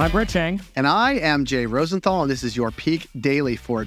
I'm Brett Chang. And I am Jay Rosenthal, and this is your Peak Daily for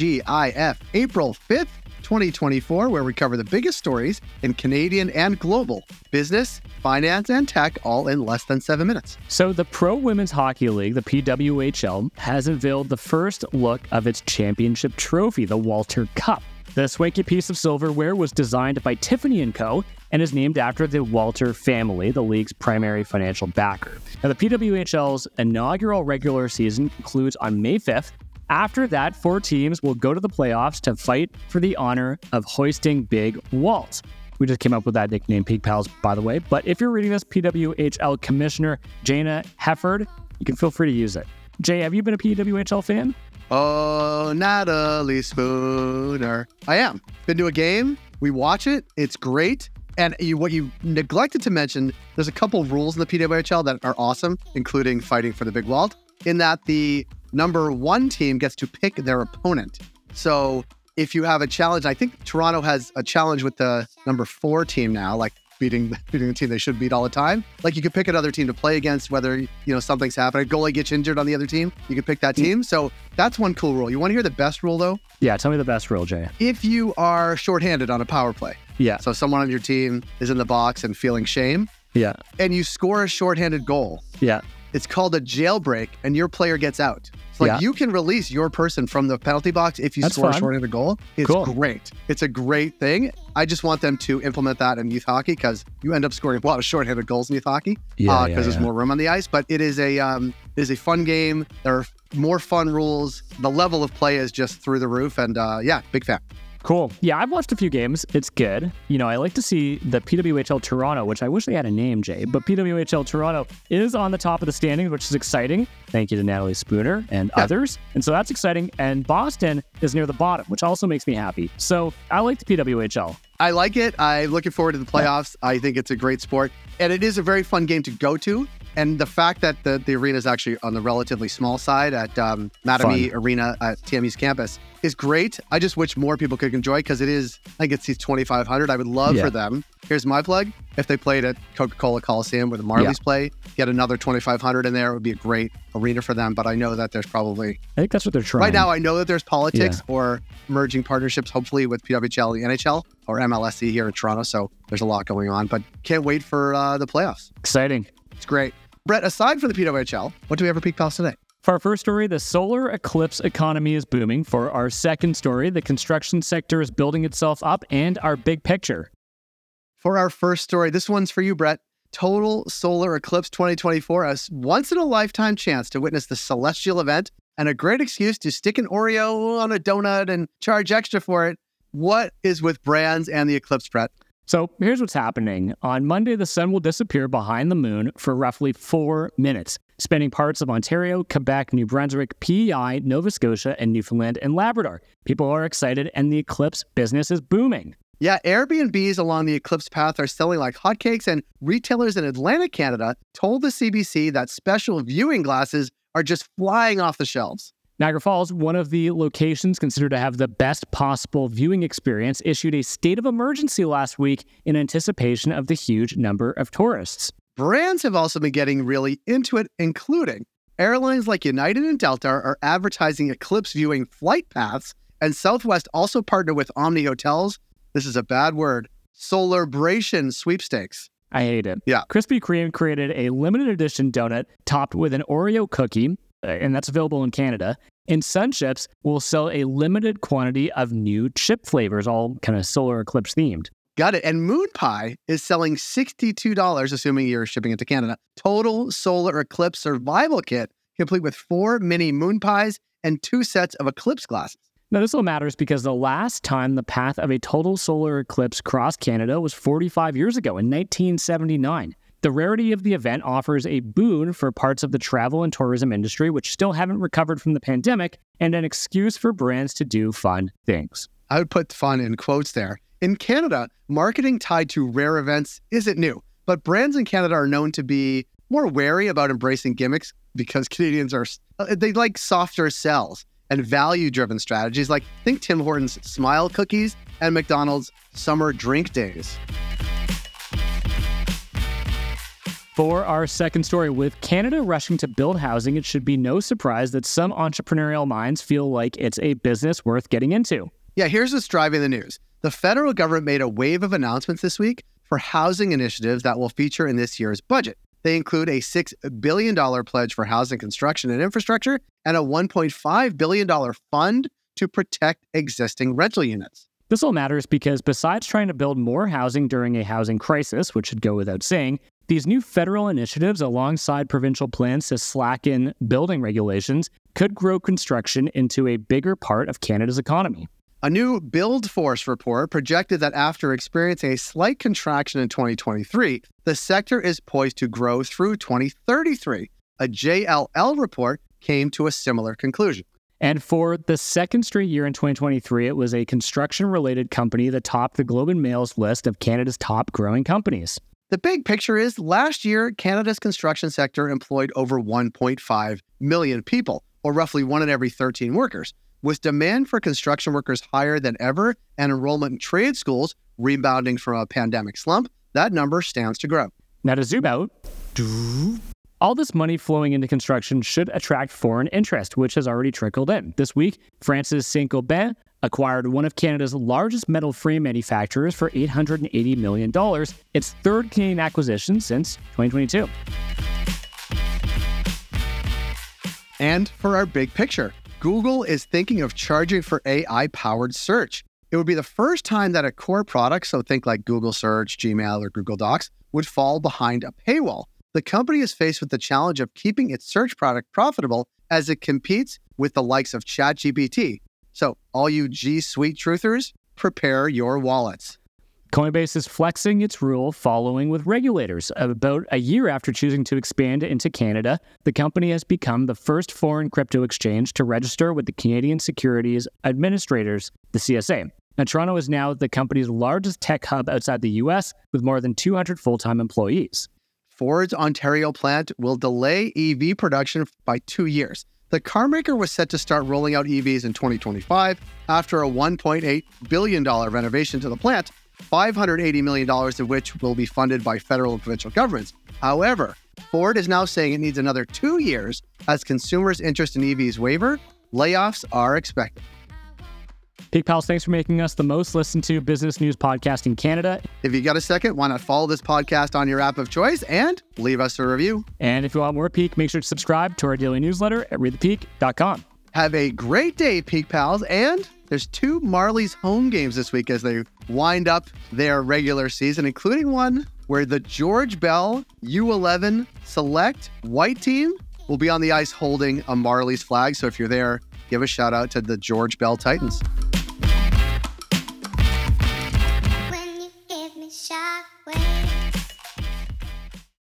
TGIF, April 5th, 2024, where we cover the biggest stories in Canadian and global business, finance, and tech, all in less than 7 minutes. So the Pro Women's Hockey League, the PWHL, has unveiled the first look of its championship trophy, the Walter Cup. The swanky piece of silverware was designed by Tiffany & Co. and is named after the Walter family, the league's primary financial backer. Now, the PWHL's inaugural regular season concludes on May 5th. After that, 4 teams will go to the playoffs to fight for the honor of hoisting Big Walt. We just came up with that nickname, Peak Pals, by the way. But if you're reading this, PWHL Commissioner Jayna Hefford, you can feel free to use it. Jay, have you been a PWHL fan? Oh, Natalie Spooner. I am. Been to a game. We watch it. It's great. And what you neglected to mention, there's a couple rules in the PWHL that are awesome, including fighting for the Big Walt, in that the number 1 team gets to pick their opponent. So if you have a challenge, I think Toronto has a challenge with the number 4 team now, like beating the team they should beat all the time. Like you could pick another team to play against, whether something's happening. A goalie gets injured on the other team, you can pick that team. So that's one cool rule. You want to hear the best rule though? Yeah, tell me the best rule, Jay. If you are shorthanded on a power play. Yeah. So someone on your team is in the box and feeling shame. Yeah. And you score a shorthanded goal. Yeah. It's called a jailbreak, and your player gets out. So you can release your person from the penalty box if you score a shorthanded goal. It's great. It's a great thing. I just want them to implement that in youth hockey because you end up scoring a lot of shorthanded goals in youth hockey because there's more room on the ice. But it is a fun game. There are more fun rules. The level of play is just through the roof, and big fan. Cool. Yeah, I've watched a few games. It's good. I like to see the PWHL Toronto, which I wish they had a name, Jay, but PWHL Toronto is on the top of the standings, which is exciting. Thank you to Natalie Spooner and others. And so that's exciting. And Boston is near the bottom, which also makes me happy. So I like the PWHL. I like it. I'm looking forward to the playoffs. I think it's a great sport. And it is a very fun game to go to. And the fact that the arena is actually on the relatively small side at Mattamy Arena at TMU's campus is great. I just wish more people could enjoy because it is, I think it seats 2,500. I would love for them. Here's my plug. If they played at Coca-Cola Coliseum where the Marlies play, get another 2,500 in there. It would be a great arena for them. But I know that there's probably... I think that's what they're trying. Right now, I know that there's politics or merging partnerships, hopefully with PWHL, the NHL, or MLSE here in Toronto. So there's a lot going on. But can't wait for the playoffs. Exciting. It's great. Brett, aside from the PWHL, what do we have for Peak Pals today? For our first story, the solar eclipse economy is booming. For our second story, the construction sector is building itself up, and our big picture. For our first story, this one's for you, Brett. Total Solar Eclipse 2024, a once-in-a-lifetime chance to witness the celestial event and a great excuse to stick an Oreo on a donut and charge extra for it. What is with brands and the eclipse, Brett? So here's what's happening. On Monday, the sun will disappear behind the moon for roughly 4 minutes, spanning parts of Ontario, Quebec, New Brunswick, PEI, Nova Scotia, and Newfoundland and Labrador. People are excited, and the eclipse business is booming. Yeah, Airbnbs along the eclipse path are selling like hotcakes, and retailers in Atlantic Canada told the CBC that special viewing glasses are just flying off the shelves. Niagara Falls, one of the locations considered to have the best possible viewing experience, issued a state of emergency last week in anticipation of the huge number of tourists. Brands have also been getting really into it, including airlines like United and Delta are advertising eclipse viewing flight paths, and Southwest also partnered with Omni Hotels. This is a bad word. Solarbration sweepstakes. I hate it. Yeah. Krispy Kreme created a limited edition donut topped with an Oreo cookie, and that's available in Canada. And Sunchips will sell a limited quantity of new chip flavors, all kind of solar eclipse themed. Got it. And Moon Pie is selling $62, assuming you're shipping it to Canada. Total Solar Eclipse Survival Kit, complete with 4 mini Moon Pies and 2 sets of eclipse glasses. Now, this all matters because the last time the path of a total solar eclipse crossed Canada was 45 years ago in 1979. The rarity of the event offers a boon for parts of the travel and tourism industry, which still haven't recovered from the pandemic, and an excuse for brands to do fun things. I would put fun in quotes there. In Canada, marketing tied to rare events isn't new, but brands in Canada are known to be more wary about embracing gimmicks because Canadians they like softer sells and value-driven strategies, like think Tim Hortons Smile Cookies and McDonald's Summer Drink Days. For our second story, with Canada rushing to build housing, it should be no surprise that some entrepreneurial minds feel like it's a business worth getting into. Yeah, here's what's driving the news. The federal government made a wave of announcements this week for housing initiatives that will feature in this year's budget. They include a $6 billion pledge for housing construction and infrastructure and a $1.5 billion fund to protect existing rental units. This all matters because besides trying to build more housing during a housing crisis, which should go without saying, these new federal initiatives alongside provincial plans to slacken building regulations could grow construction into a bigger part of Canada's economy. A new BuildForce report projected that after experiencing a slight contraction in 2023, the sector is poised to grow through 2033. A JLL report came to a similar conclusion. And for the second straight year in 2023, it was a construction-related company that topped the Globe and Mail's list of Canada's top growing companies. The big picture is last year, Canada's construction sector employed over 1.5 million people, or roughly 1 in every 13 workers. With demand for construction workers higher than ever and enrollment in trade schools rebounding from a pandemic slump, that number stands to grow. Now to zoom out, all this money flowing into construction should attract foreign interest, which has already trickled in. This week, France's Saint-Gobain acquired one of Canada's largest metal frame manufacturers for $880 million, its third Canadian acquisition since 2022. And for our big picture, Google is thinking of charging for AI-powered search. It would be the first time that a core product, so think like Google Search, Gmail, or Google Docs, would fall behind a paywall. The company is faced with the challenge of keeping its search product profitable as it competes with the likes of ChatGPT. So all you G Suite truthers, prepare your wallets. Coinbase is flexing its rule following with regulators. About a year after choosing to expand into Canada, the company has become the first foreign crypto exchange to register with the Canadian Securities Administrators, the CSA. Now, Toronto is now the company's largest tech hub outside the US, with more than 200 full-time employees. Ford's Ontario plant will delay EV production by 2 years. The carmaker was set to start rolling out EVs in 2025 after a $1.8 billion renovation to the plant, $580 million of which will be funded by federal and provincial governments. However, Ford is now saying it needs another 2 years as consumers' interest in EVs waver. Layoffs are expected. Peak Pals, thanks for making us the most listened to business news podcast in Canada. If you got a second, why not follow this podcast on your app of choice and leave us a review. And if you want more Peak, make sure to subscribe to our daily newsletter at readthepeak.com. Have a great day, Peak Pals. And there's 2 Marlies home games this week as they wind up their regular season, including one where the George Bell U11 Select White team will be on the ice holding a Marlies flag. So if you're there, give a shout out to the George Bell Titans. When you give me shockwave.